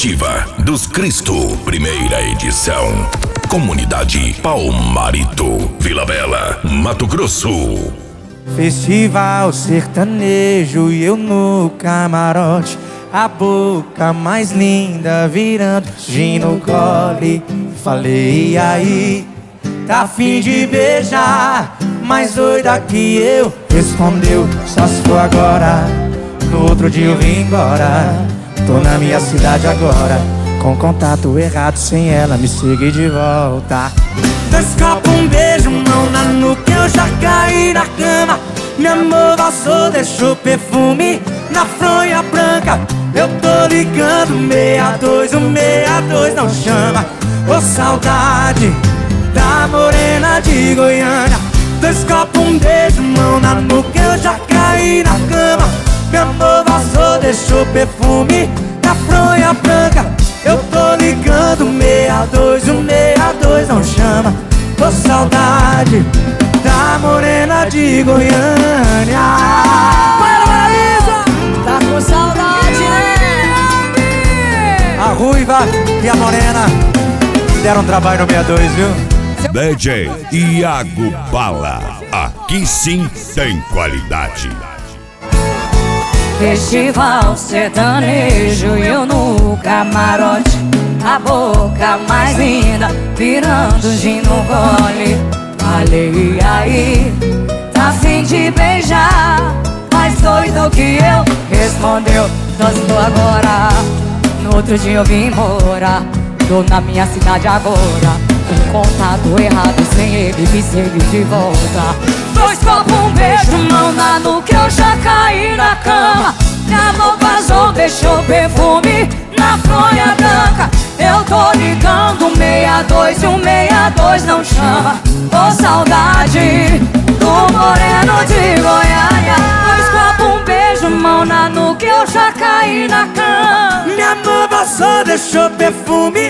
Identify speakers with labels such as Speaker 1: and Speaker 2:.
Speaker 1: Esportiva dos Cristo, primeira edição. Comunidade Palmarito, Vila Bela, Mato Grosso.
Speaker 2: Festival sertanejo e eu no camarote, a boca mais linda virando gin no gole. Falei, e aí, tá a fim de beijar? Mais doida que eu, respondeu, só se for agora. No outro dia eu vim embora, tô na minha cidade agora, com contato errado, sem ela me seguir de volta. Dois copos, um beijo, mão na nuca, eu já caí na cama. Meu amor vazou, deixou perfume na fronha branca. Eu tô ligando 62, o 62 não chama. Ô saudade da morena de Goiânia. Dois copos, um beijo, mão na nuca, eu já caí na cama. Meu amor vazou, deixou perfume na fronha branca. Eu tô ligando 62, o 62 não chama. Ô saudade da morena de Goiânia.
Speaker 3: Para, Maísa! Tá com saudade, né?
Speaker 2: A ruiva e a morena deram trabalho no 62, viu?
Speaker 1: DJ Iago Bala, aqui sim tem qualidade.
Speaker 3: Festival sertanejo e eu no camarote, a boca mais linda virando gin no gole. Falei, e aí, tá a fim de beijar? Mais doido que eu, respondeu, só estou agora. No outro dia eu vim embora, tô na minha cidade agora, com contato errado, sem ele me seguir de volta. Dois copos, um beijo, mão na nuca, eu já caí na cama. Minha mão vazou, deixou perfume na fronha branca. Eu tô ligando 62 e o 62 não chama. Ô saudade do moreno de Goiânia. Dois copos, um beijo, mão na nuca, eu já caí na cama.
Speaker 2: Minha mão vazou, deixou perfume